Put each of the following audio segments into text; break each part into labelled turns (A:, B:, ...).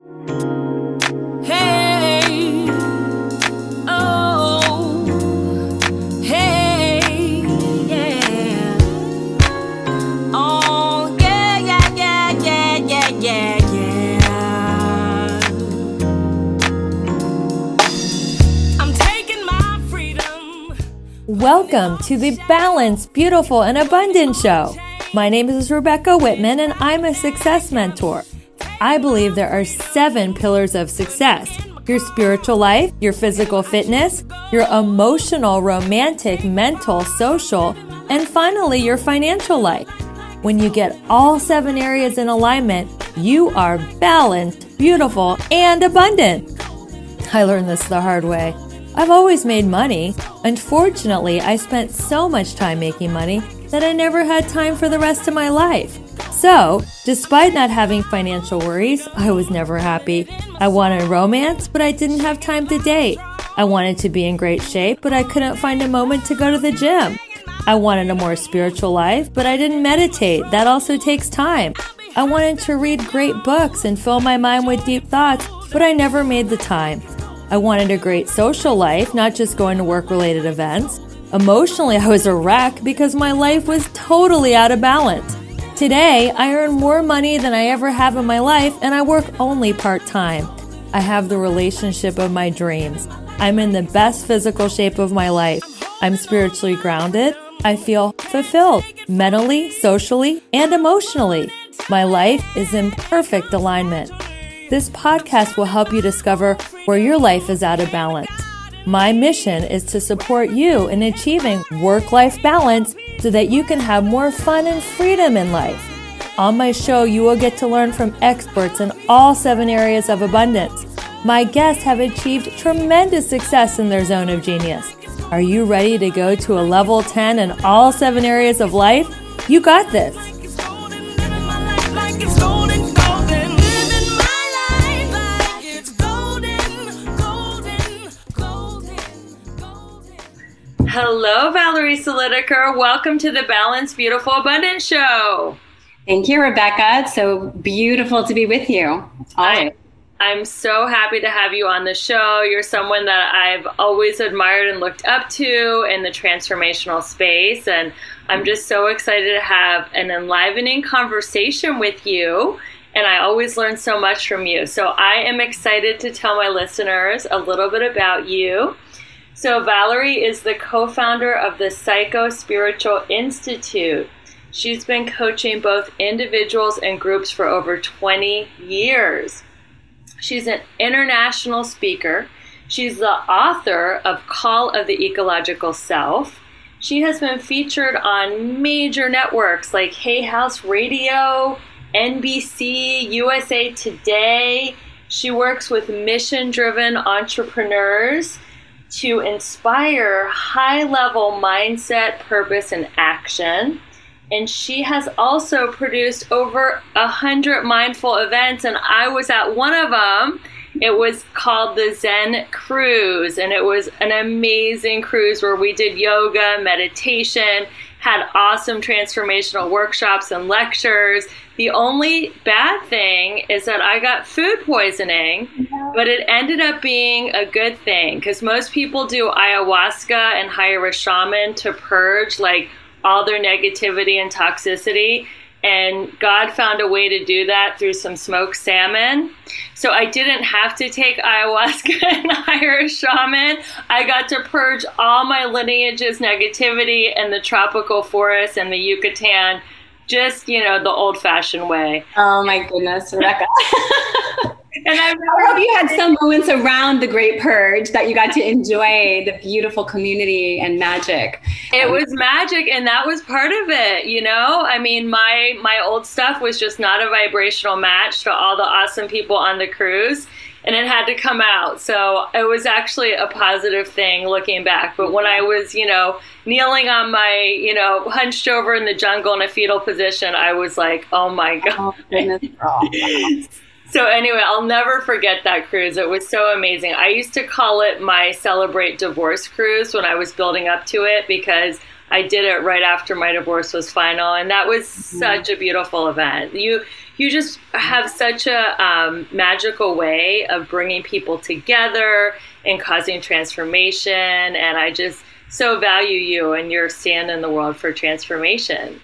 A: Hey, oh, hey, yeah. Oh, yeah, yeah, yeah, yeah, yeah, yeah, yeah. I'm taking my freedom.
B: Welcome to the Balanced, Beautiful, and Abundant Show. My name is Rebecca Whitman, and I'm a success mentor. I believe there are 7 pillars of success: your spiritual life, your physical fitness, your emotional, romantic, mental, social, and finally, your financial life. When you get all 7 areas in alignment, you are balanced, beautiful, and abundant. I learned this the hard way. I've always made money. Unfortunately, I spent so much time making money that I never had time for the rest of my life. So, despite not having financial worries, I was never happy. I wanted romance, but I didn't have time to date. I wanted to be in great shape, but I couldn't find a moment to go to the gym. I wanted a more spiritual life, but I didn't meditate. That also takes time. I wanted to read great books and fill my mind with deep thoughts, but I never made the time. I wanted a great social life, not just going to work-related events. Emotionally, I was a wreck because my life was totally out of balance. Today, I earn more money than I ever have in my life, and I work only part-time. I have the relationship of my dreams. I'm in the best physical shape of my life. I'm spiritually grounded. I feel fulfilled mentally, socially, and emotionally. My life is in perfect alignment. This podcast will help you discover where your life is out of balance. My mission is to support you in achieving work-life balance so that you can have more fun and freedom in life. On my show, you will get to learn from experts in all 7 areas of abundance. My guests have achieved tremendous success in their zone of genius. Are you ready to go to a level 10 in all 7 areas of life? You got this. Hello, Valerie Solidiker. Welcome to the Balanced, Beautiful, Abundant Show.
C: Thank you, Rebecca. It's so beautiful to be with you.
B: I'm so happy to have you on the show. You're someone that I've always admired and looked up to in the transformational space. And I'm just so excited to have an enlivening conversation with you. And I always learn so much from you. So I am excited to tell my listeners a little bit about you. So Valerie is the co-founder of the Psycho-Spiritual Institute. She's been coaching both individuals and groups for over 20 years. She's an international speaker. She's the author of Call of the Ecological Self. She has been featured on major networks like Hay House Radio, NBC, USA Today. She works with mission-driven entrepreneurs to inspire high-level mindset, purpose, and action. And she has also produced over 100 mindful events, and I was at one of them. It was called the Zen Cruise, and it was an amazing cruise where we did yoga, meditation, had awesome transformational workshops and lectures. The only bad thing is that I got food poisoning, but it ended up being a good thing because most people do ayahuasca and hire a shaman to purge like all their negativity and toxicity. And God found a way to do that through some smoked salmon. So I didn't have to take ayahuasca and hire a shaman. I got to purge all my lineage's negativity in the tropical forest and the Yucatan, just, the old-fashioned way.
C: Oh my goodness, Rebecca.
B: And I
C: hope you had some moments around the Great Purge that you got to enjoy the beautiful community and magic.
B: It was magic, and that was part of it, I mean, my old stuff was just not a vibrational match to all the awesome people on the cruise, and it had to come out. So it was actually a positive thing looking back. But when I was, kneeling on my, hunched over in the jungle in a fetal position, I was like, oh my God.
C: Oh, goodness. Oh, wow.
B: So anyway, I'll never forget that cruise. It was so amazing. I used to call it my Celebrate Divorce cruise when I was building up to it because I did it right after my divorce was final. And that was such a beautiful event. You you just have such a magical way of bringing people together and causing transformation. And I just so value you and your stand in the world for transformation.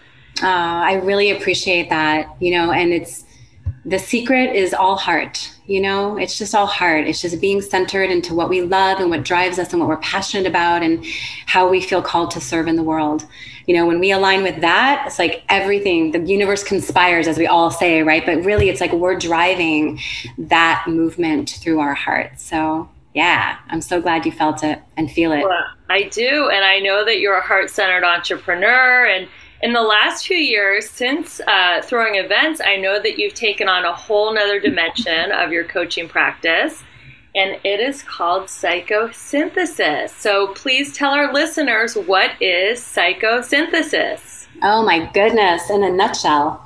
C: I really appreciate that, and the secret is all heart, it's just all heart. It's just being centered into what we love and what drives us and what we're passionate about and how we feel called to serve in the world. When we align with that, it's like everything, the universe conspires, as we all say, right? But really, it's like we're driving that movement through our heart. So yeah, I'm so glad you felt it and feel it.
B: Well, I do. And I know that you're a heart-centered entrepreneur. And in the last few years, since throwing events, I know that you've taken on a whole nother dimension of your coaching practice, and it is called psychosynthesis. So please tell our listeners, what is psychosynthesis?
C: Oh my goodness, in a nutshell.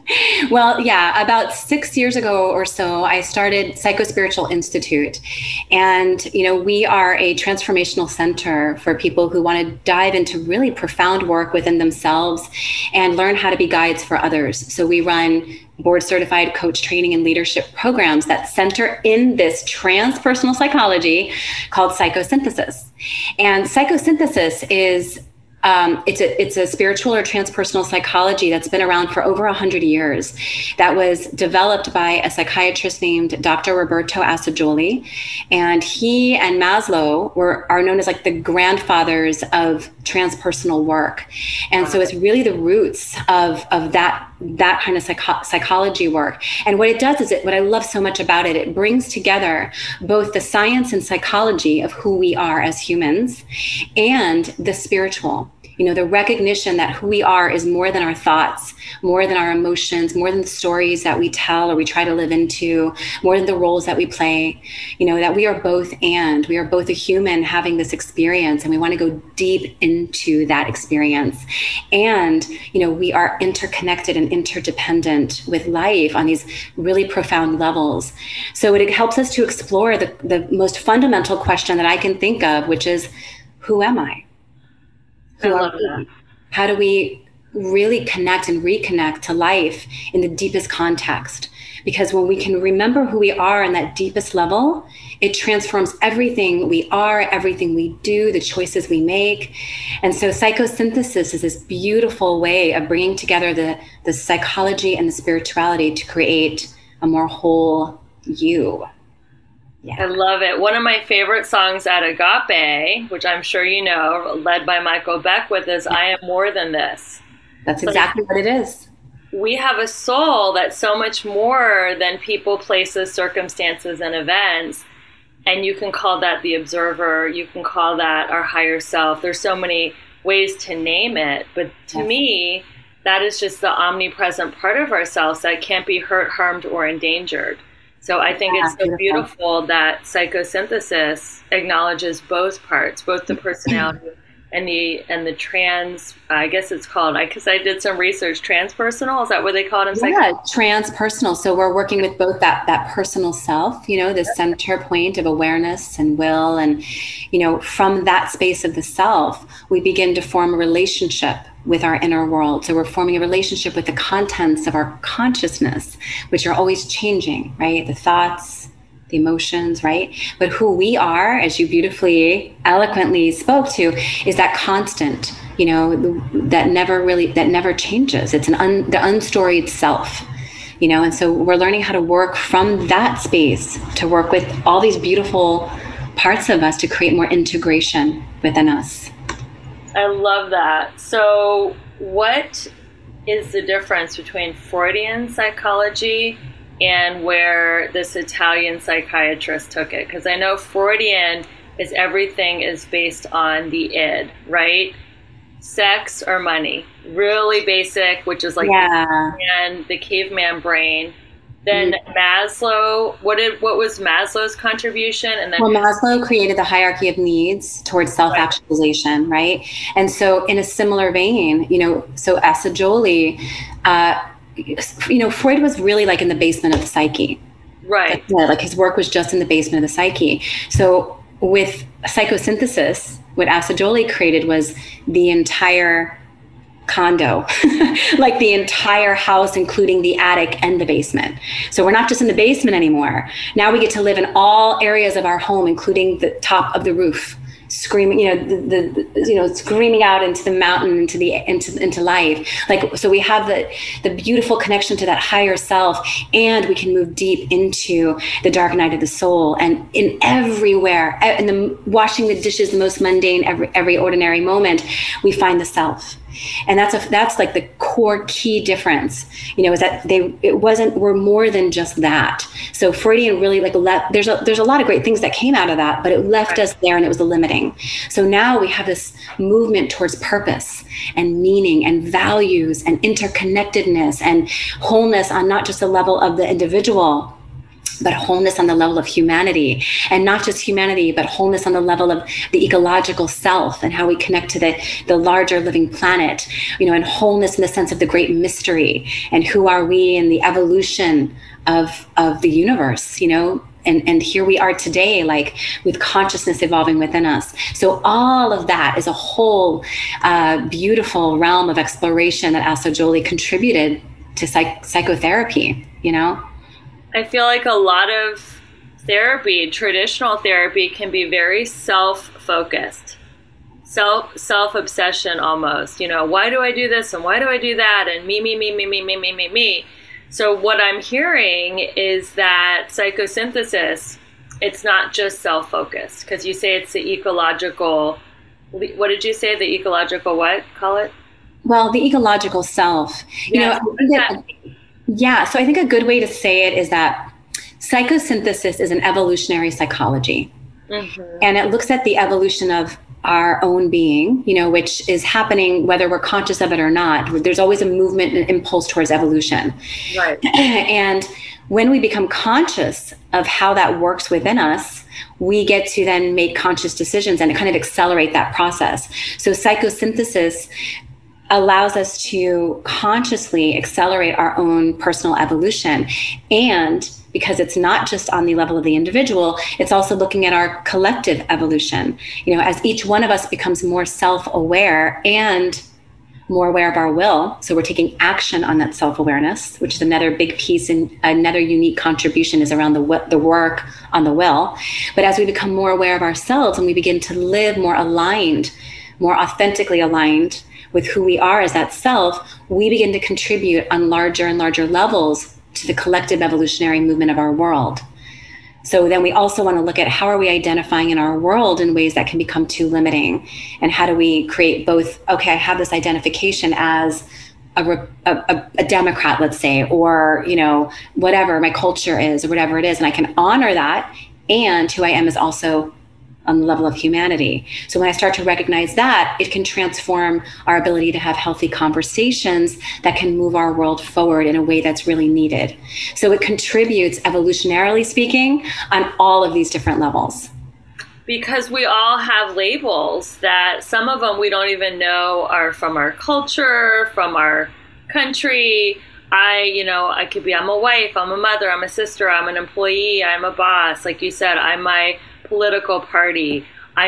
C: Well, yeah, about 6 years ago or so, I started Psychospiritual Institute. And, we are a transformational center for people who want to dive into really profound work within themselves and learn how to be guides for others. So we run board certified coach training and leadership programs that center in this transpersonal psychology called psychosynthesis. And psychosynthesis is it's a spiritual or transpersonal psychology that's been around for over 100 years. That was developed by a psychiatrist named Dr. Roberto Assagioli, and he and Maslow are known as like the grandfathers of transpersonal work. And so it's really the roots of that kind of psychology work. And what it does is what I love so much about it, it brings together both the science and psychology of who we are as humans and the spiritual. The recognition that who we are is more than our thoughts, more than our emotions, more than the stories that we tell or we try to live into, more than the roles that we play, that we are both we are both a human having this experience, and we want to go deep into that experience. And, we are interconnected and interdependent with life on these really profound levels. So it helps us to explore the most fundamental question that I can think of, which is, who am I?
B: I love that.
C: How do we really connect and reconnect to life in the deepest context? Because when we can remember who we are in that deepest level, it transforms everything we are, everything we do, the choices we make. And so psychosynthesis is this beautiful way of bringing together the psychology and the spirituality to create a more whole you. Yeah.
B: I love it. One of my favorite songs at Agape, which I'm sure you know, led by Michael Beckwith, is I Am More Than This.
C: That's exactly what it is.
B: We have a soul that's so much more than people, places, circumstances, and events. And you can call that the observer. You can call that our higher self. There's so many ways to name it. But to me, that is just the omnipresent part of ourselves that can't be hurt, harmed, or endangered. So I think it's so beautiful that psychosynthesis acknowledges both parts, both the personality and the trans, I guess it's called, because I did some research, transpersonal, is that what they call it in psychology?
C: Yeah, transpersonal. So we're working with both that personal self, the center point of awareness and will. And, from that space of the self, we begin to form a relationship with our inner world. So we're forming a relationship with the contents of our consciousness, which are always changing, right? The thoughts, the emotions, right? But who we are, as you beautifully, eloquently spoke to, is that constant, that never changes. It's the unstoried self, and so we're learning how to work from that space to work with all these beautiful parts of us to create more integration within us.
B: I love that. So what is the difference between Freudian psychology and where this Italian psychiatrist took it? Because I know Freudian is everything is based on the id, right? Sex or money, really basic, which is like the caveman brain. Then Maslow, what was Maslow's contribution? And then
C: Maslow created the hierarchy of needs towards self-actualization, right? And so in a similar vein, so Assagioli, Freud was really like in the basement of the psyche.
B: Right.
C: Like his work was just in the basement of the psyche. So with psychosynthesis, what Assagioli created was the entire condo, like the entire house, including the attic and the basement. So we're not just in the basement anymore. Now we get to live in all areas of our home, including the top of the roof, screaming, screaming out into the mountain, into life. Like, so we have the beautiful connection to that higher self, and we can move deep into the dark night of the soul. And in everywhere, in the washing the dishes, the most mundane, every ordinary moment, we find the self. And that's like the core key difference, is that we're more than just that. So Freudian really there's a lot of great things that came out of that, but it left us there and it was limiting. So now we have this movement towards purpose and meaning and values and interconnectedness and wholeness on not just the level of the individual, but wholeness on the level of humanity, and not just humanity, but wholeness on the level of the ecological self and how we connect to the larger living planet, and wholeness in the sense of the great mystery and who are we in the evolution of the universe, and here we are today, like with consciousness evolving within us. So all of that is a whole beautiful realm of exploration that Assagioli contributed to psychotherapy,
B: I feel like a lot of therapy, traditional therapy, can be very self-focused, self-obsession almost. Why do I do this and why do I do that? And me. So what I'm hearing is that psychosynthesis, it's not just self-focused, because you say it's the ecological, what did you say? The ecological what? Call it?
C: Well, the ecological self. Yeah, so I think a good way to say it is that psychosynthesis is an evolutionary psychology. Mm-hmm. And it looks at the evolution of our own being, which is happening whether we're conscious of it or not. There's always a movement and impulse towards evolution.
B: Right.
C: And when we become conscious of how that works within us, we get to then make conscious decisions and kind of accelerate that process. So psychosynthesis allows us to consciously accelerate our own personal evolution. And because it's not just on the level of the individual, it's also looking at our collective evolution. As each one of us becomes more self-aware and more aware of our will. So we're taking action on that self-awareness, which is another big piece, and another unique contribution is around the work on the will. But as we become more aware of ourselves and we begin to live more aligned, more authentically aligned with who we are as that self, we begin to contribute on larger and larger levels to the collective evolutionary movement of our world. So then we also want to look at how are we identifying in our world in ways that can become too limiting, and how do we create both, okay, I have this identification as a Democrat, let's say, or, whatever my culture is or whatever it is, and I can honor that, and who I am is also on the level of humanity. So when I start to recognize that, it can transform our ability to have healthy conversations that can move our world forward in a way that's really needed. So it contributes, evolutionarily speaking, on all of these different levels.
B: Because we all have labels that some of them we don't even know are from our culture, from our country. I could be, I'm a wife, I'm a mother, I'm a sister, I'm an employee, I'm a boss. Like you said, I'm my political party.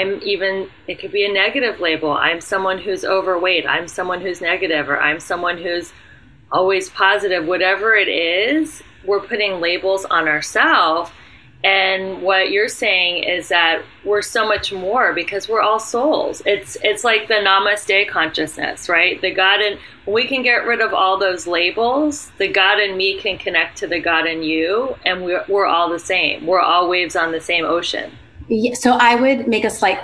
B: It could be a negative label. I'm someone who's overweight. I'm someone who's negative, or I'm someone who's always positive. Whatever it is, we're putting labels on ourselves. And what you're saying is that we're so much more, because we're all souls. It's like the Namaste consciousness, right? The God in, we can get rid of all those labels. The God in me can connect to the God in you, and we're all the same. We're all waves on the same ocean.
C: Yeah, so I would make a slight,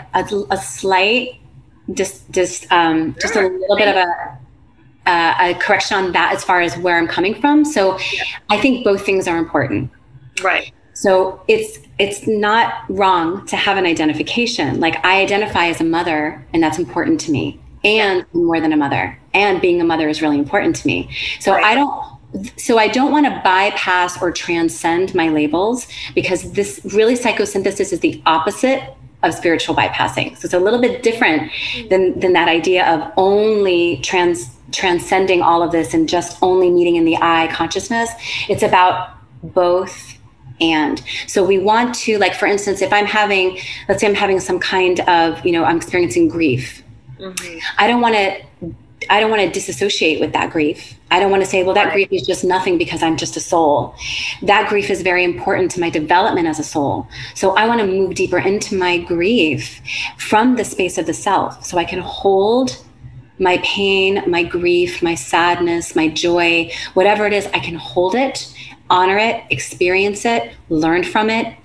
C: just a little bit of a correction on that as far as where I'm coming from. So I think both things are important.
B: Right.
C: So it's not wrong to have an identification. Like, I identify as a mother, and that's important to me, and more than a mother, and being a mother is really important to me. So right. I don't want to bypass or transcend my labels, because this really, psychosynthesis is the opposite of spiritual bypassing. So it's a little bit different than that idea of only transcending all of this and just only meeting in the I consciousness. It's about both. And so we want to, like, for instance, if let's say I'm having some kind of, I'm experiencing grief. Mm-hmm. I I don't want to disassociate with that grief. I don't want to say, well, that grief is just nothing because I'm just a soul. That grief is very important to my development as a soul. So I want to move deeper into my grief from the space of the self, so I can hold my pain, my grief, my sadness, my joy, whatever it is. I can hold it, honor it, experience it, learn from it,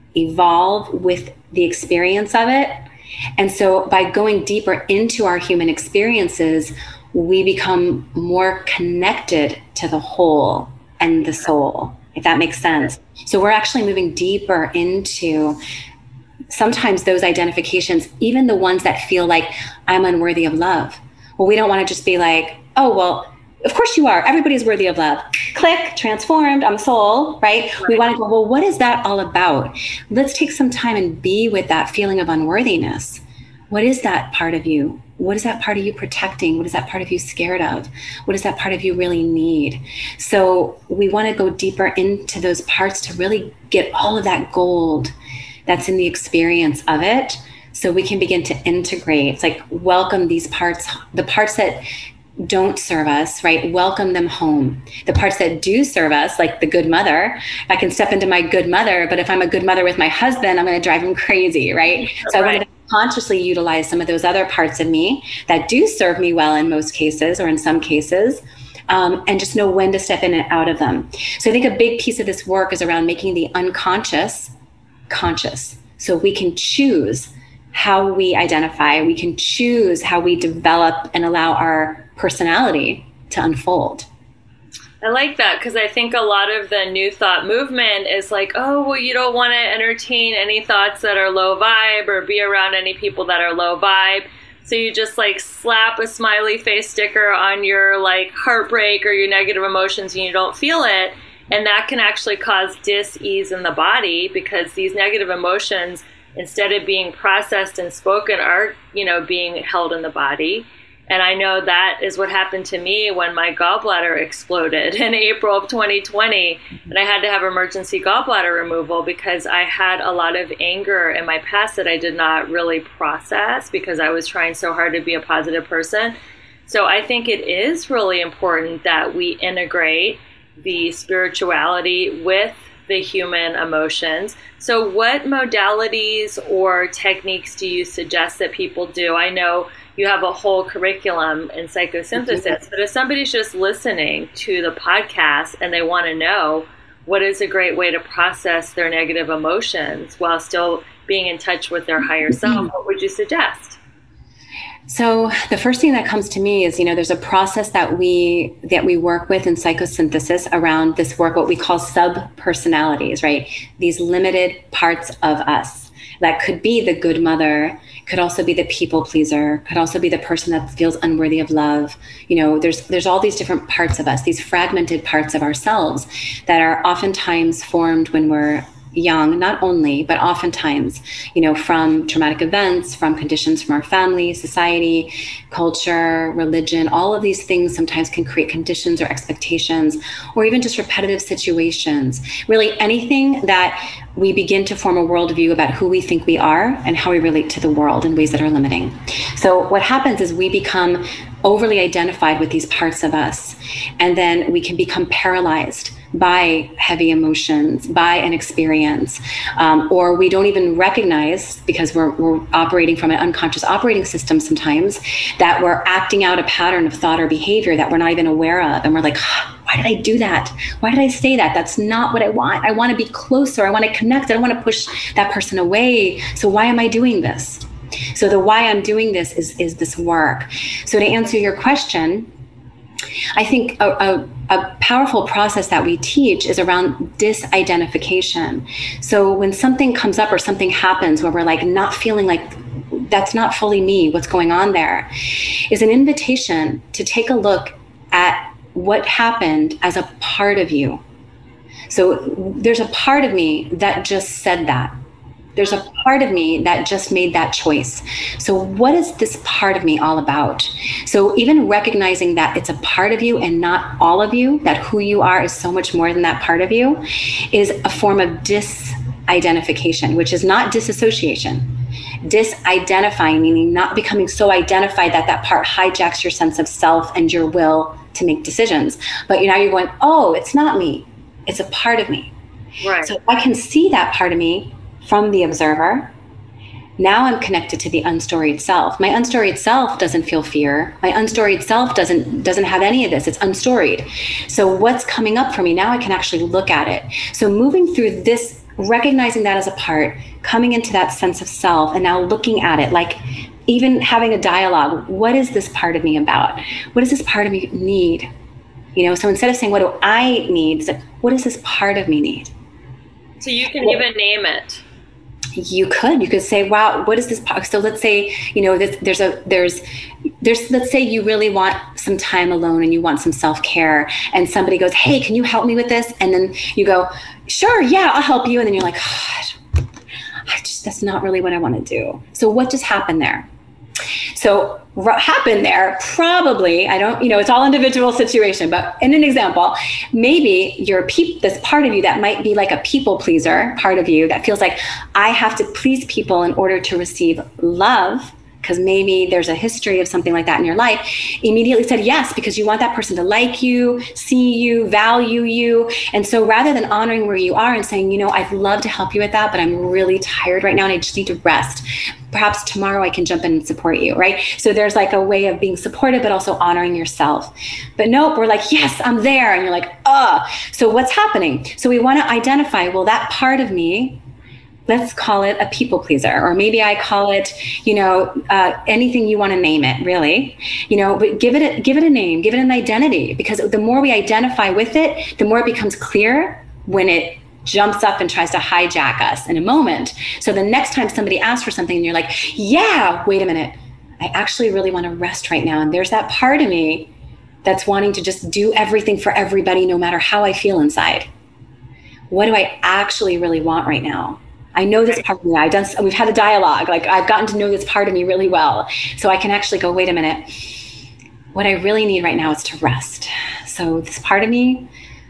C: evolve with the experience of it. And so by going deeper into our human experiences, we become more connected to the whole and the soul, if that makes sense. So we're actually moving deeper into sometimes those identifications, even the ones that feel like I'm unworthy of love. Well, we don't want to just be like, oh, well, of course you are. Everybody's worthy of love. Click, transformed, I'm a soul, right? We want to go, well, what is that all about? Let's take some time and be with that feeling of unworthiness. What is that part of you? What is that part of you protecting? What is that part of you scared of? What does that part of you really need? So we want to go deeper into those parts to really get all of that gold that's in the experience of it, so we can begin to integrate. It's like, welcome these parts, the parts that don't serve us, right? Welcome them home. The parts that do serve us, like the good mother, I can step into my good mother, but if I'm a good mother with my husband, I'm going to drive him crazy, right? So I want to consciously utilize some of those other parts of me that do serve me well in most cases, or in some cases, and just know when to step in and out of them. So I think a big piece of this work is around making the unconscious conscious. So we can choose how we identify, we can choose how we develop and allow our personality to unfold.
B: I like that, because I think a lot of the New Thought movement is like, oh, well, you don't want to entertain any thoughts that are low vibe or be around any people that are low vibe. So you just like slap a smiley face sticker on your like heartbreak or your negative emotions and you don't feel it. And that can actually cause dis-ease in the body, because these negative emotions, instead of being processed and spoken, are, being held in the body. And I know that is what happened to me when my gallbladder exploded in April of 2020. And I had to have emergency gallbladder removal because I had a lot of anger in my past that I did not really process because I was trying so hard to be a positive person. So I think it is really important that we integrate the spirituality with the human emotions. So what modalities or techniques do you suggest that people do? I know you have a whole curriculum in psychosynthesis, but if somebody's just listening to the podcast and they want to know what is a great way to process their negative emotions while still being in touch with their higher self, what would you suggest?
C: So the first thing that comes to me is, there's a process that we work with in psychosynthesis around this work, what we call sub-personalities, right? These limited parts of us. That could be the good mother, could also be the people pleaser, could also be the person that feels unworthy of love. There's all these different parts of us, these fragmented parts of ourselves that are oftentimes formed when we're young, not only, but oftentimes, from traumatic events, from conditions from our family, society, culture, religion, all of these things sometimes can create conditions or expectations, or even just repetitive situations. Really anything that we begin to form a worldview about who we think we are and how we relate to the world in ways that are limiting. So what happens is we become overly identified with these parts of us, and then we can become paralyzed by heavy emotions, by an experience, or we don't even recognize, because we're operating from an unconscious operating system sometimes, that we're acting out a pattern of thought or behavior that we're not even aware of. And we're like, why did I do that? Why did I say that? That's not what I want. I want to be closer. I want to connect. I don't want to push that person away. So why am I doing this? So the why I'm doing this is this work. So to answer your question, I think a powerful process that we teach is around disidentification. So when something comes up or something happens where we're like not feeling like that's not fully me, what's going on there, is an invitation to take a look at what happened as a part of you. So there's a part of me that just said that. There's a part of me that just made that choice. So what is this part of me all about? So even recognizing that it's a part of you and not all of you, that who you are is so much more than that part of you, is a form of disidentification, which is not disassociation. disidentifying, meaning not becoming so identified that that part hijacks your sense of self and your will to make decisions. But now you're going, oh, it's not me. It's a part of me.
B: Right.
C: So I can see that part of me from the observer. Now I'm connected to the unstoried self. My unstoried self doesn't feel fear. My unstoried self doesn't have any of this. It's unstoried. So what's coming up for me now, I can actually look at it. So moving through this, recognizing that as a part, coming into that sense of self, and now looking at it, like even having a dialogue. What is this part of me about? What does this part of me need? So instead of saying, what do I need? It's like, what does this part of me need?
B: So you can even name it.
C: You could say, wow, what is this? So let's say, let's say you really want some time alone and you want some self-care, and somebody goes, hey, can you help me with this? And then you go, sure, yeah, I'll help you. And then you're like, God, that's not really what I want to do. So what just happened there? So what happened there, probably, I don't, it's all individual situation, but in an example, maybe this part of you that might be like a people pleaser part of you that feels like I have to please people in order to receive love, because maybe there's a history of something like that in your life, immediately said yes, because you want that person to like you, see you, value you. And so rather than honoring where you are and saying, I'd love to help you with that, but I'm really tired right now and I just need to rest. Perhaps tomorrow I can jump in and support you, right? So there's like a way of being supportive, but also honoring yourself. But nope, we're like, yes, I'm there. And you're like, so what's happening? So we want to identify, well, that part of me, let's call it a people pleaser, or maybe I call it, anything you want to name it, really, but give it a name, give it an identity, because the more we identify with it, the more it becomes clear when it jumps up and tries to hijack us in a moment. So the next time somebody asks for something and you're like, yeah, wait a minute, I actually really want to rest right now. And there's that part of me that's wanting to just do everything for everybody, no matter how I feel inside. What do I actually really want right now? I know this part of me. We've had a dialogue. Like I've gotten to know this part of me really well. So I can actually go, wait a minute. What I really need right now is to rest. So this part of me,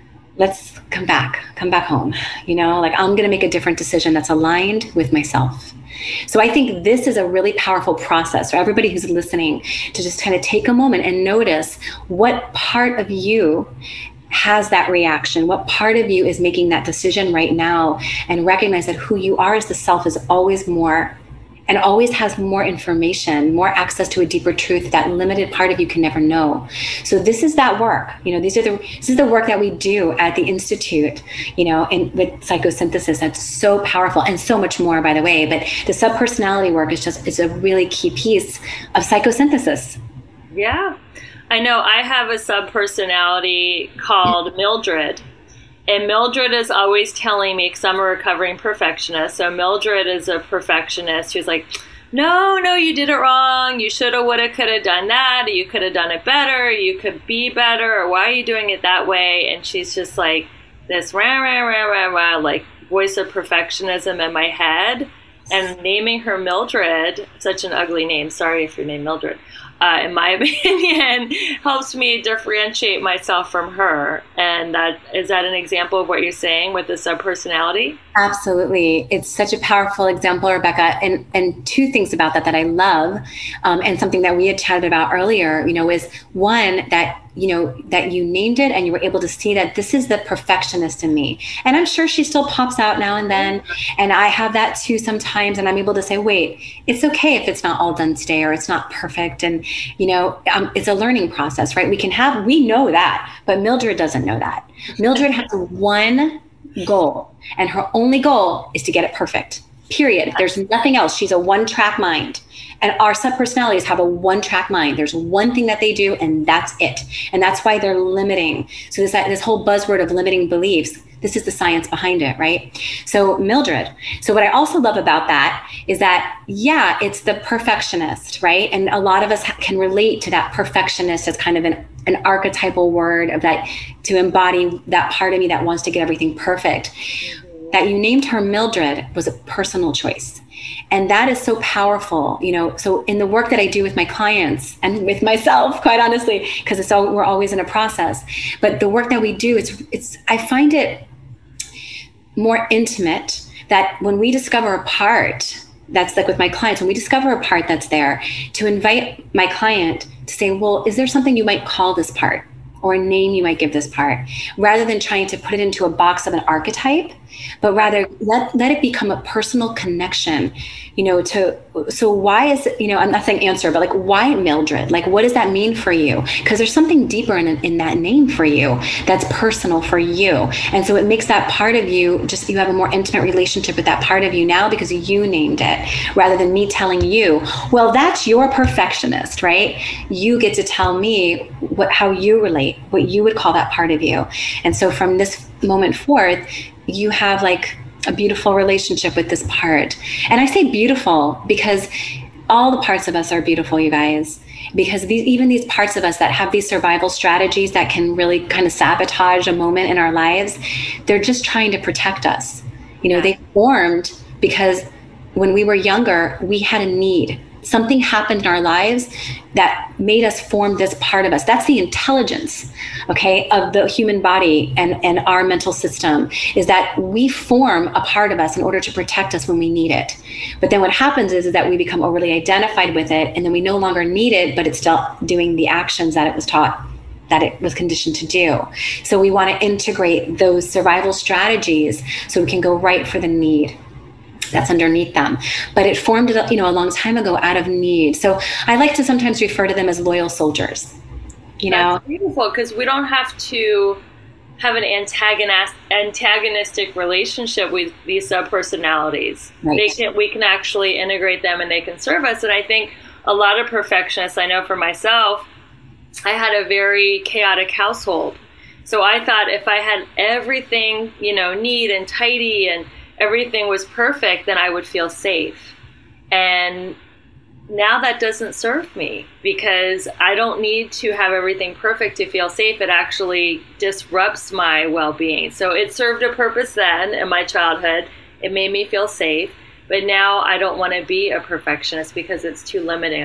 C: let's come back home. Like I'm going to make a different decision that's aligned with myself. So I think this is a really powerful process for everybody who's listening to just kind of take a moment and notice what part of you has that reaction, what part of you is making that decision right now, and recognize that who you are as the self is always more and always has more information, more access to a deeper truth that limited part of you can never know. So this is that work. This is the work that we do at the Institute, and with psychosynthesis. That's so powerful, and so much more, by the way. But the subpersonality work is a really key piece of psychosynthesis.
B: Yeah. I know I have a subpersonality called Mildred, and Mildred is always telling me, because I'm a recovering perfectionist, so Mildred is a perfectionist who's like, no, you did it wrong, you shoulda, woulda, coulda done that, you could have done it better, you could be better, or why are you doing it that way? And she's just like this rah, rah, rah, rah, rah, like voice of perfectionism in my head. And naming her Mildred, such an ugly name, sorry if you're named Mildred, in my opinion, helps me differentiate myself from her. And is that an example of what you're saying with the subpersonality?
C: Absolutely. It's such a powerful example, Rebecca. And two things about that I love, and something that we had chatted about earlier, is one, that you named it and you were able to see that this is the perfectionist in me. And I'm sure she still pops out now and then. And I have that too sometimes. And I'm able to say, wait, it's okay if it's not all done today or it's not perfect. And, it's a learning process, right? We know that, but Mildred doesn't know that. Mildred has one goal, and her only goal is to get it perfect. Period. There's nothing else. She's a one-track mind. And our subpersonalities have a one-track mind. There's one thing that they do, and that's it. And that's why they're limiting. So this whole buzzword of limiting beliefs, this is the science behind it, right? So Mildred. So what I also love about that is that, yeah, it's the perfectionist, right? And a lot of us can relate to that perfectionist as kind of an archetypal word of that, to embody that part of me that wants to get everything perfect. That you named her Mildred was a personal choice. And that is so powerful, so in the work that I do with my clients and with myself, quite honestly, because we're always in a process, but the work that we do, I find it more intimate, that when we discover a part that's like with my clients, when we discover a part that's there, to invite my client to say, well, is there something you might call this part, or a name you might give this part, rather than trying to put it into a box of an archetype, but rather let it become a personal connection, so why is it, I'm not saying answer, but like, why Mildred? Like, what does that mean for you? Because there's something deeper in that name for you that's personal for you. And so it makes that part of you, you have a more intimate relationship with that part of you now because you named it, rather than me telling you, well, that's your perfectionist, right? You get to tell me how you relate, what you would call that part of you. And so from this moment forth, you have like a beautiful relationship with this part. And I say beautiful because all the parts of us are beautiful, you guys, because even these parts of us that have these survival strategies that can really kind of sabotage a moment in our lives, they're just trying to protect us. They formed because when we were younger, we had a need. Something happened in our lives that made us form this part of us. That's the intelligence, okay, of the human body and our mental system, is that we form a part of us in order to protect us when we need it. But then what happens is that we become overly identified with it, and then we no longer need it, but it's still doing the actions that it was taught, that it was conditioned to do. So we want to integrate those survival strategies so we can go right for the need that's underneath them. But it formed, a long time ago out of need. So I like to sometimes refer to them as loyal soldiers.
B: That's beautiful, because we don't have to have an antagonistic relationship with these subpersonalities. Right. We can actually integrate them, and they can serve us. And I think a lot of perfectionists, I know for myself, I had a very chaotic household. So I thought if I had everything, neat and tidy and everything was perfect, then I would feel safe. And now that doesn't serve me, because I don't need to have everything perfect to feel safe. It actually disrupts my well-being. So it served a purpose then in my childhood. It made me feel safe. But now I don't want to be a perfectionist because it's too limiting.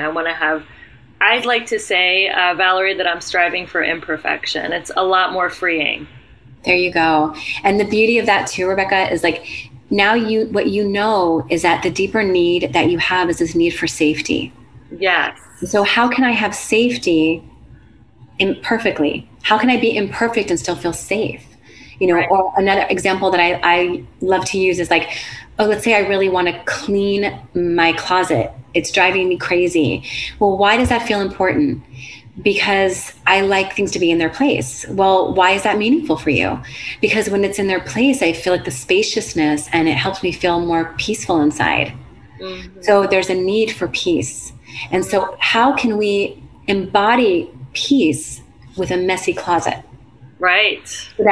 B: I'd like to say, Valerie, that I'm striving for imperfection. It's a lot more freeing.
C: There you go. And the beauty of that too, Rebecca, is like, now what you know is that the deeper need that you have is this need for safety.
B: Yes.
C: So how can I have safety imperfectly? How can I be imperfect and still feel safe? Right. Or another example that I love to use is like, let's say I really want to clean my closet. It's driving me crazy. Well, why does that feel important? Because I like things to be in their place. Well, why is that meaningful for you? Because when it's in their place, I feel like the spaciousness, and it helps me feel more peaceful inside. Mm-hmm. So there's a need for peace. And so how can we embody peace with a messy closet?
B: Right.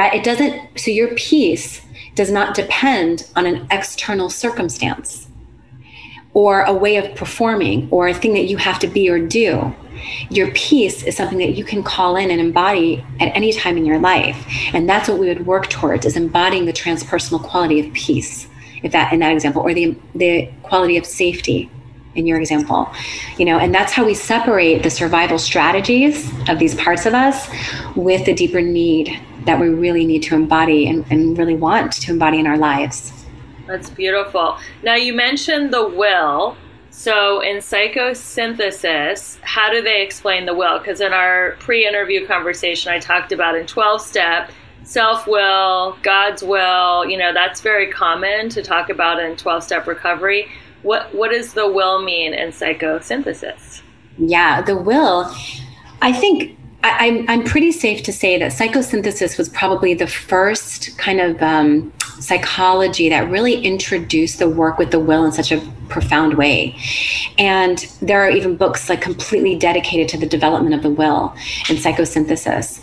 C: So your peace does not depend on an external circumstance or a way of performing or a thing that you have to be or do. Your peace is something that you can call in and embody at any time in your life. And that's what we would work towards, is embodying the transpersonal quality of peace, in that example, or the quality of safety in your example. And that's how we separate the survival strategies of these parts of us with the deeper need that we really need to embody and really want to embody in our lives.
B: That's beautiful. Now, you mentioned the will. So in psychosynthesis, how do they explain the will? Because in our pre-interview conversation, I talked about in 12-step, self-will, God's will, that's very common to talk about in 12-step recovery. What does the will mean in psychosynthesis? Yeah,
C: the will, I think I'm pretty safe to say that psychosynthesis was probably the first kind of psychology that really introduced the work with the will in such a profound way. And there are even books like completely dedicated to the development of the will in psychosynthesis.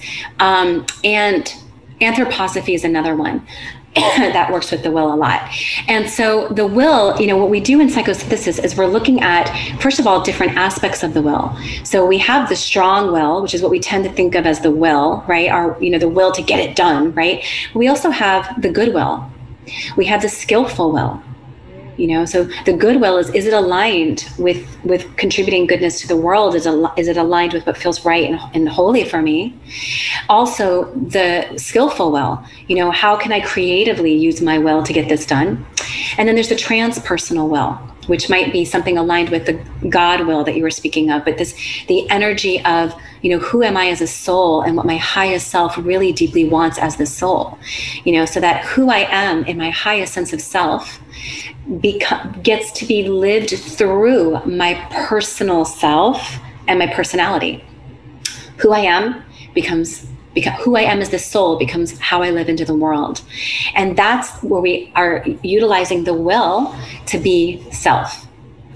C: And anthroposophy is another one that works with the will a lot. And so the will, what we do in psychosynthesis is we're looking at, first of all, different aspects of the will. So we have the strong will, which is what we tend to think of as the will, right? The will to get it done, right? We also have the good will. We have the skillful will. So the goodwill is it aligned with contributing goodness to the world? Is it aligned with what feels right and holy for me? Also, the skillful will, how can I creatively use my will to get this done? And then there's the transpersonal will. which might be something aligned with the God will that you were speaking of, but the energy of, who am I as a soul and what my highest self really deeply wants as the soul, so that who I am in my highest sense of self gets to be lived through my personal self and my personality. Who I am becomes who I am as the soul becomes how I live into the world. And that's where we are utilizing the will to be self,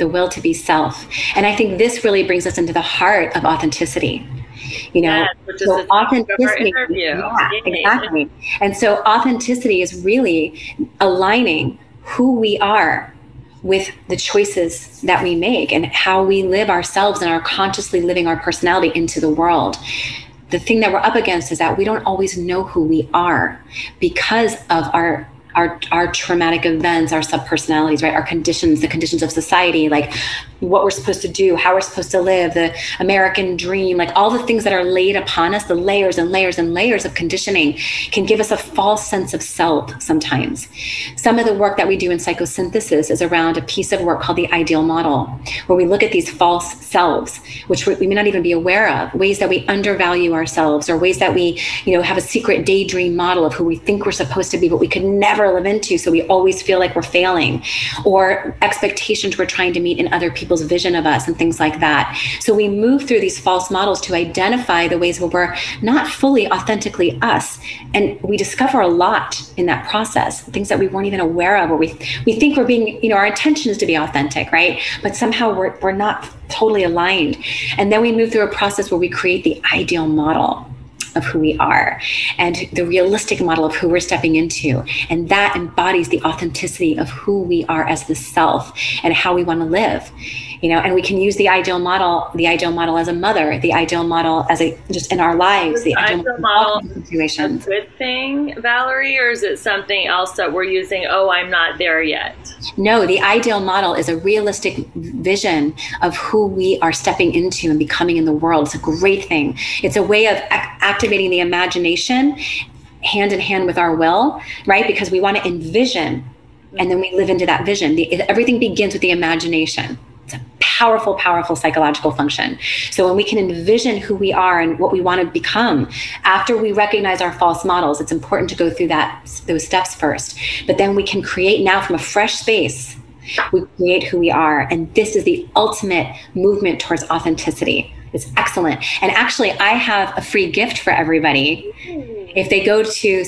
C: And I think this really brings us into the heart of authenticity.
D: Yes, which is the topic of our interview.
C: Yeah, exactly. And so authenticity is really aligning who we are with the choices that we make and how we live ourselves and are consciously living our personality into the world. The thing that we're up against is that we don't always know who we are because of our traumatic events, our subpersonalities, right? Our conditions, the conditions of society, like what we're supposed to do, how we're supposed to live, the American dream, like all the things that are laid upon us, the layers and layers and layers of conditioning can give us a false sense of self sometimes. Some of the work that we do in psychosynthesis is around a piece of work called the ideal model, where we look at these false selves, which we may not even be aware of, ways that we undervalue ourselves, or ways that we, have a secret daydream model of who we think we're supposed to be, but we could never live into. So we always feel like we're failing, or expectations we're trying to meet in other people's vision of us and things like that. So we move through these false models to identify the ways where we're not fully authentically us. And we discover a lot in that process, things that we weren't even aware of, or we think we're being, our intention is to be authentic, right? But somehow we're not totally aligned. And then we move through a process where we create the ideal model of who we are and the realistic model of who we're stepping into. And that embodies the authenticity of who we are as the self and how we want to live. And we can use the ideal model as a mother, the ideal model as just in our lives, the ideal model situation.
D: A good thing, Valerie, or is it something else that we're using? Oh, I'm not there yet.
C: No, the ideal model is a realistic vision of who we are stepping into and becoming in the world. It's a great thing. It's a way of activating the imagination hand in hand with our will, right? Because we want to envision, and then we live into that vision. Everything begins with the imagination. It's a powerful, powerful psychological function. So when we can envision who we are and what we want to become, after we recognize our false models, it's important to go through those steps first. But then we can create now from a fresh space. We create who we are. And this is the ultimate movement towards authenticity. It's excellent. And actually, I have a free gift for everybody. If they go to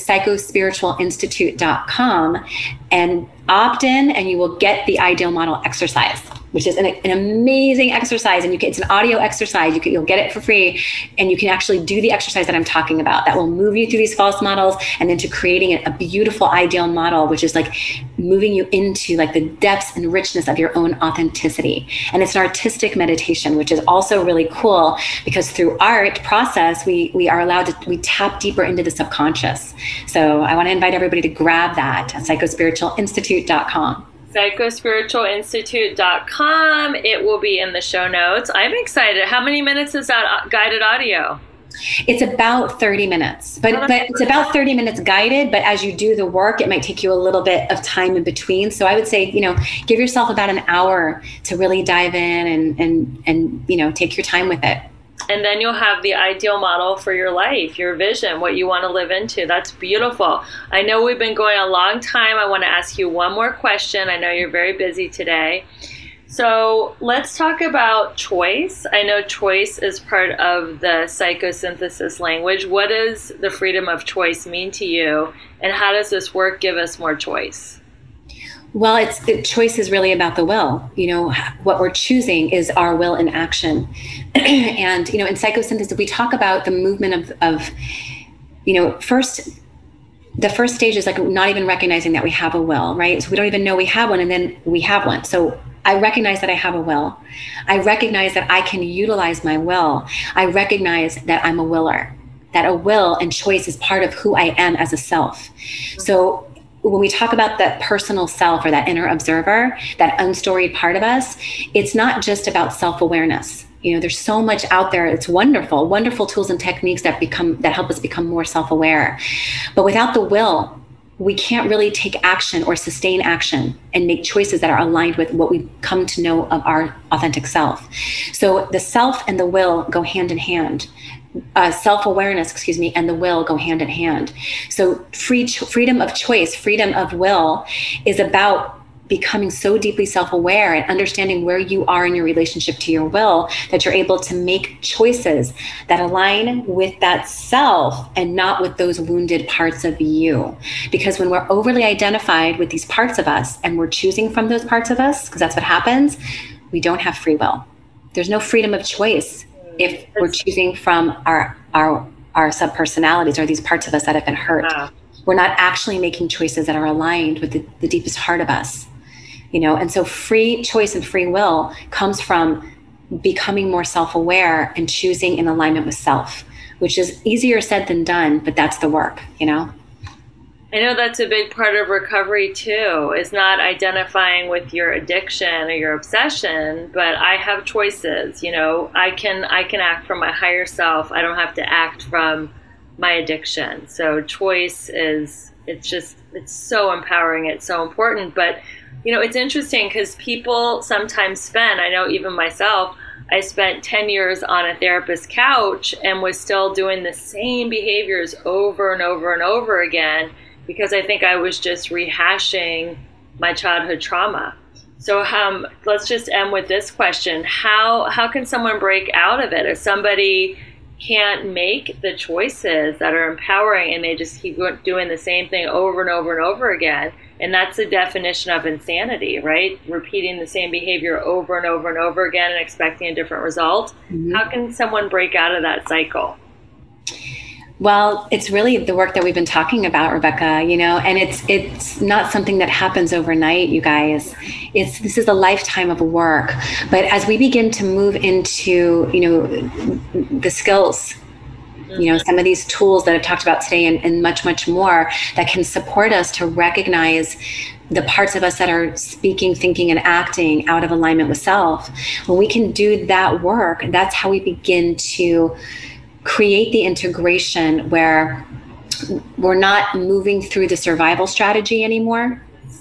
C: psychospiritualinstitute.com and opt in, and you will get the ideal model exercise, which is an amazing exercise. And it's an audio exercise. You'll get it for free. And you can actually do the exercise that I'm talking about that will move you through these false models and into creating a beautiful ideal model, which is like moving you into like the depths and richness of your own authenticity. And it's an artistic meditation, which is also really cool because through art process, we are allowed to, we tap deeper into the subconscious. So I want to invite everybody to grab that at psychospiritualinstitute.com.
D: psychospiritualinstitute.com. It will be in the show notes. I'm excited. How many minutes is that guided audio?
C: It's about 30 minutes, but it's about 30 minutes guided. But as you do the work, it might take you a little bit of time in between. So I would say, give yourself about an hour to really dive in and take your time with it.
D: And then you'll have the ideal model for your life, your vision, what you want to live into. That's beautiful. I know we've been going a long time. I want to ask you one more question. I know you're very busy today. So let's talk about choice. I know choice is part of the psychosynthesis language. What does the freedom of choice mean to you? And how does this work give us more choice?
C: Well, choice is really about the will. What we're choosing is our will in action. And, in psychosynthesis, we talk about the movement of first, the first stage is like not even recognizing that we have a will, right? So we don't even know we have one, and then we have one. So I recognize that I have a will. I recognize that I can utilize my will. I recognize that I'm a willer, that a will and choice is part of who I am as a self. So when we talk about that personal self or that inner observer, that unstoried part of us, it's not just about self-awareness. There's so much out there. It's wonderful, wonderful tools and techniques that help us become more self-aware. But without the will, we can't really take action or sustain action and make choices that are aligned with what we've come to know of our authentic self. So the self and the will go hand in hand. Self-awareness, and the will go hand in hand. So freedom of choice, freedom of will is about becoming so deeply self-aware and understanding where you are in your relationship to your will, that you're able to make choices that align with that self and not with those wounded parts of you. Because when we're overly identified with these parts of us and we're choosing from those parts of us, because that's what happens, we don't have free will. There's no freedom of choice if we're choosing from our subpersonalities, or these parts of us that have been hurt. We're not actually making choices that are aligned with the deepest heart of us. And so free choice and free will comes from becoming more self-aware and choosing in alignment with self, which is easier said than done, but that's the work, I
D: know that's a big part of recovery too, is not identifying with your addiction or your obsession, but I have choices. I can act from my higher self. I don't have to act from my addiction. So choice it's so empowering. It's so important. But it's interesting because people sometimes spend, I know even myself, I spent 10 years on a therapist's couch and was still doing the same behaviors over and over and over again, because I think I was just rehashing my childhood trauma. So let's just end with this question. How can someone break out of it if somebody can't make the choices that are empowering and they just keep doing the same thing over and over and over again? And that's the definition of insanity, right? Repeating the same behavior over and over and over again and expecting a different result. Mm-hmm. How can someone break out of that cycle?
C: Well, it's really the work that we've been talking about, Rebecca, and it's not something that happens overnight, you guys. This is a lifetime of work. But as we begin to move into, the skills, some of these tools that I've talked about today and much, much more that can support us to recognize the parts of us that are speaking, thinking, and acting out of alignment with self, when we can do that work, that's how we begin to create the integration where we're not moving through the survival strategy anymore,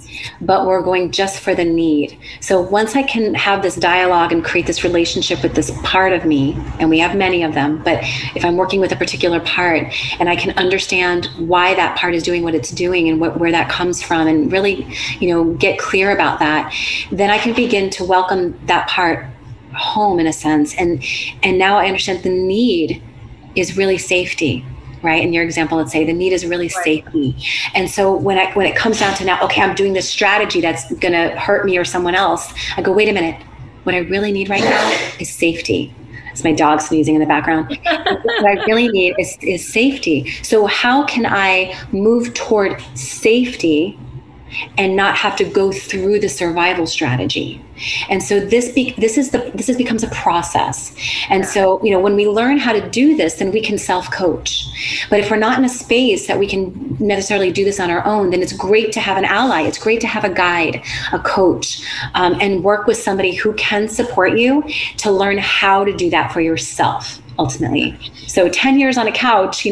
C: but we're going just for the need. So once I can have this dialogue and create this relationship with this part of me, and we have many of them, but if I'm working with a particular part and I can understand why that part is doing what it's doing and where that comes from, and really, get clear about that, then I can begin to welcome that part home in a sense. And now I understand the need is really safety, right? In your example, let's say the need is really safety. And so when it comes down to now, okay, I'm doing this strategy that's going to hurt me or someone else, I go, wait a minute, what I really need right now is safety. It's my dog sneezing in the background. What I really need is safety. So how can I move toward safety and not have to go through the survival strategy? And so this becomes a process. And so, when we learn how to do this, then we can self-coach. But if we're not in a space that we can necessarily do this on our own, then it's great to have an ally. It's great to have a guide, a coach, and work with somebody who can support you to learn how to do that for yourself. Ultimately. So 10 years on a couch,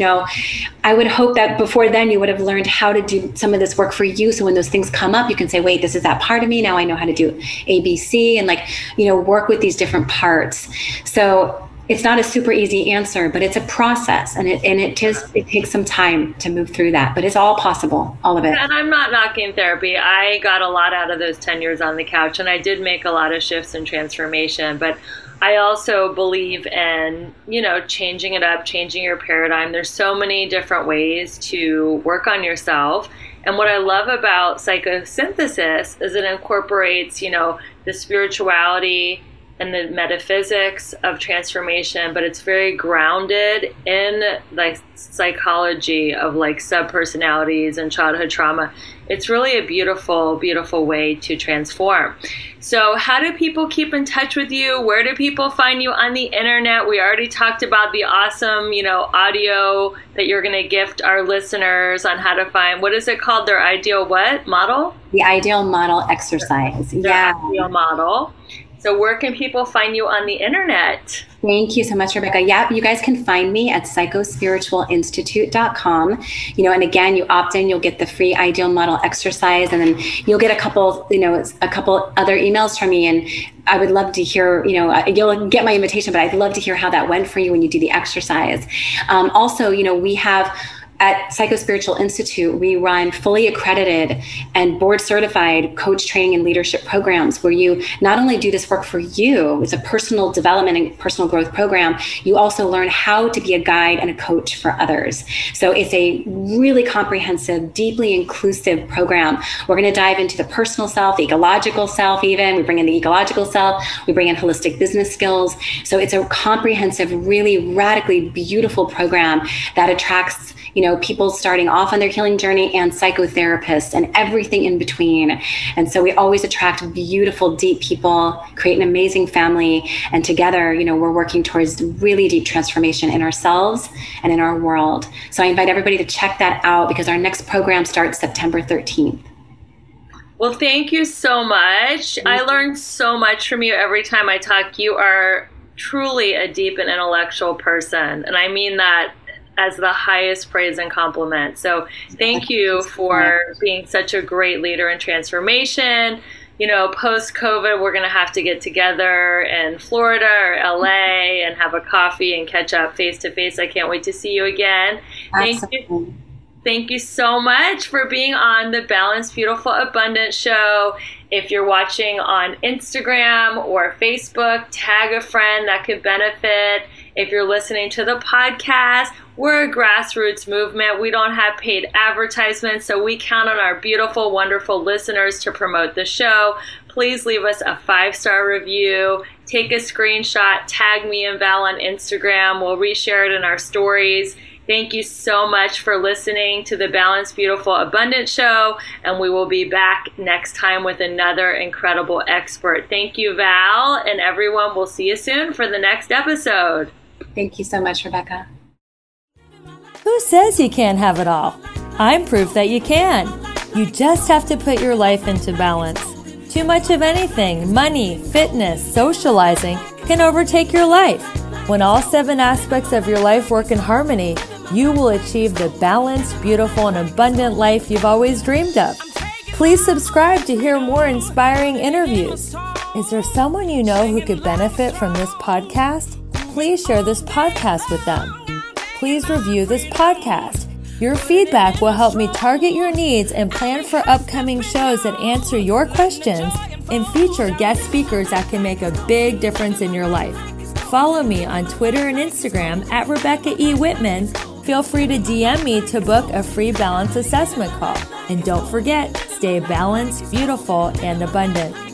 C: I would hope that before then you would have learned how to do some of this work for you. So when those things come up, you can say, wait, this is that part of me. Now I know how to do A, B, C, and work with these different parts. So it's not a super easy answer, but it's a process, and it takes some time to move through that, but it's all possible, all of it.
D: And I'm not knocking therapy. I got a lot out of those 10 years on the couch, and I did make a lot of shifts and transformation, but I also believe in, changing it up, changing your paradigm. There's so many different ways to work on yourself. And what I love about psychosynthesis is it incorporates, the spirituality and the metaphysics of transformation, but it's very grounded in psychology of subpersonalities and childhood trauma. It's really a beautiful, beautiful way to transform. So how do people keep in touch with you? Where do people find you on the internet? We already talked about the awesome, audio that you're going to gift our listeners on how to find, what is it called? Their ideal what? Model?
C: The ideal model exercise.
D: Their ideal model. So where can people find you on the internet?
C: Thank you so much, Rebecca. Yeah, you guys can find me at psychospiritualinstitute.com. And again, you opt in, you'll get the free ideal model exercise, and then you'll get a couple other emails from me. And I would love to hear, you'll get my invitation, but I'd love to hear how that went for you when you do the exercise. Also, we have at Psychospiritual Institute, we run fully accredited and board certified coach training and leadership programs where you not only do this work for you, it's a personal development and personal growth program, you also learn how to be a guide and a coach for others. So it's a really comprehensive, deeply inclusive program. We're going to dive into the personal self, the ecological self even. We bring in the ecological self. We bring in holistic business skills. So it's a comprehensive, really radically beautiful program that attracts people starting off on their healing journey and psychotherapists and everything in between. And so we always attract beautiful, deep people, create an amazing family. And together, we're working towards really deep transformation in ourselves and in our world. So I invite everybody to check that out because our next program starts September 13th.
D: Well, thank you so much. I learned so much from you every time I talk. You are truly a deep and intellectual person. And I mean that as the highest praise and compliment. So thank you for being such a great leader in transformation. Post-COVID, we're going to have to get together in Florida or LA and have a coffee and catch up face-to-face. I can't wait to see you again. Thank you so much for being on the Balanced, Beautiful, Abundant show. If you're watching on Instagram or Facebook, tag a friend that could benefit. If you're listening to the podcast, we're a grassroots movement. We don't have paid advertisements, so we count on our beautiful, wonderful listeners to promote the show. Please leave us a 5-star review. Take a screenshot, tag me and Val on Instagram. We'll reshare it in our stories. Thank you so much for listening to the Balanced, Beautiful, Abundant show, and we will be back next time with another incredible expert. Thank you, Val, and everyone. We'll see you soon for the next episode.
C: Thank you so much, Rebecca.
B: Who says you can't have it all? I'm proof that you can. You just have to put your life into balance. Too much of anything, money, fitness, socializing, can overtake your life. When all 7 aspects of your life work in harmony, you will achieve the balanced, beautiful, and abundant life you've always dreamed of. Please subscribe to hear more inspiring interviews. Is there someone you know who could benefit from this podcast? Please share this podcast with them. Please review this podcast. Your feedback will help me target your needs and plan for upcoming shows that answer your questions and feature guest speakers that can make a big difference in your life. Follow me on Twitter and Instagram at Rebecca E. Whitman. Feel free to DM me to book a free balance assessment call. And don't forget, stay balanced, beautiful, and abundant.